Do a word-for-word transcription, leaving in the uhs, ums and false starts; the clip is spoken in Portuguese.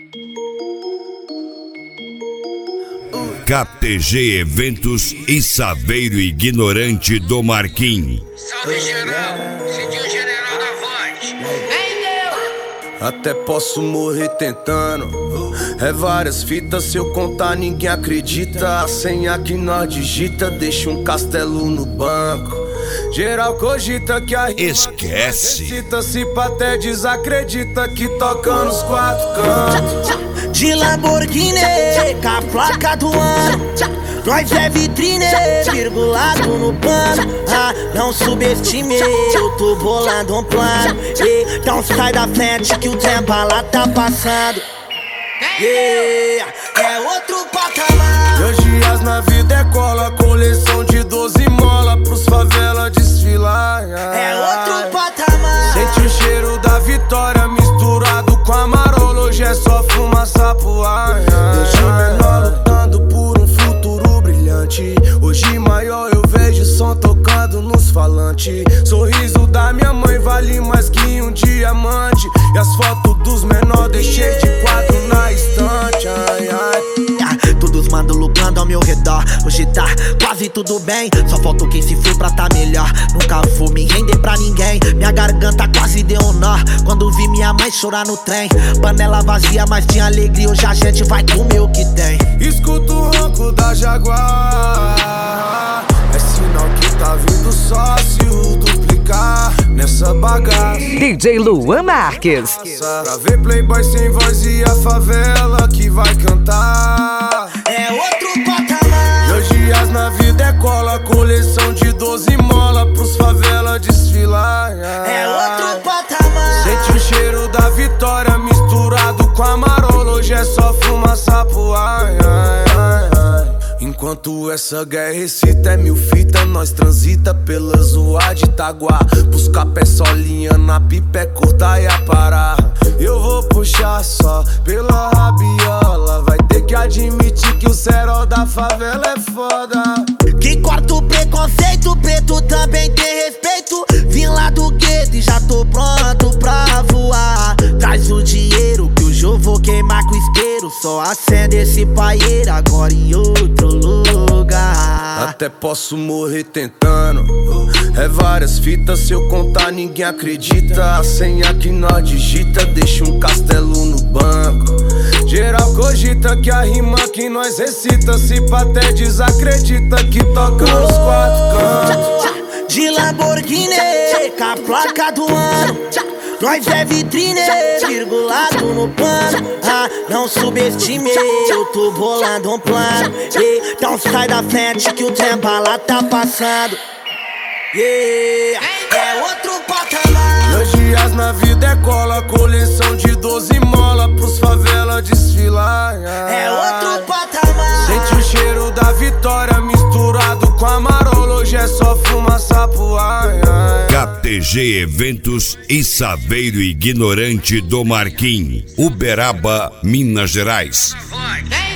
K T G Eventos e Saveiro Ignorante do Marquim. Salve geral, sentiu o general da voz. Vem Deus! Até posso morrer tentando. É várias fitas, se eu contar ninguém acredita. A senha que nós digita deixa um castelo no banco. Geral cogita que a esquece. Se pra até desacredita que toca nos quatro cantos. De Lamborghini, com a placa do ano. Nós é vitrine, virgulado no pano. Ah, não subestime, eu tô bolando um plano. Então sai da frente que o tempo lá tá passando. Yeah, é outro patamar. Meus dias na vida é cola, coleção de doze mola pros favela desfilar. É outro patamar. Sente o cheiro da vitória misturado com a marola. Hoje é só fumaça pro ar. Deixa o menor lutando por um futuro brilhante. Hoje maior eu vejo som tocando nos falantes. Sorriso da minha mãe vale mais que um diamante. E as fotos dos menores deixei de quadro na estante. Ai, ai. Todos mandam lucrando ao meu redor. Hoje tá quase tudo bem, só falta quem se foi pra tá melhor. Nunca vou me render pra ninguém. Minha garganta quase deu um nó quando vi minha mãe chorar no trem. Panela vazia, mas tinha alegria. Hoje a gente vai comer o que tem. Escuto o ronco da Jaguar. É sinal que tá vindo sócio duplicar nessa bagaça. D J Luan Marques. Pra ver playboy sem voz e a favela que vai cantar. É outro patamar. Meus dias na vida é cola, coleção de doze mola pros favela desfilar. É outro patamar. Sente o cheiro da vitória misturado com a marola. Hoje é só fumaça pro ar. Ai, ai, ai. Enquanto essa guerra excita, é mil fita, nós transita pela zoa de Itaguá. Buscar pé solinha na pipa é cortar e aparar. Eu vou puxar só pela rabiola. Vai ter que admitir que o cerol da favela é foda. Que corta o preconceito, preto também tem respeito. Vim lá do gueto e já tô pronto pra voar. Traz o dinheiro que hoje eu vou queimar com isqueiro. Só acende esse paieiro agora em outro lugar. Até posso morrer tentando. É várias fitas, se eu contar ninguém acredita. A senha que nós digita deixa um castelo no banco. Geral cogita que a rima que nós recita se pra até desacredita que toca nos quatro cantos. De Lamborghini, com a placa do ano. Nós é vitrine, virgulado no pano. Ah, não subestime, eu tô bolando um plano. Então sai da frente que o tempo lá tá passando. Yeah, é outro patamar. Meus dias na vida é cola, coleção de doze mola pros favela desfilar. É outro patamar. Sente o cheiro da vitória misturado com a marola. Hoje é só fumaça pro ar. K T G Eventos e Saveiro Ignorante do Marquim, Uberaba, Minas Gerais. Voz.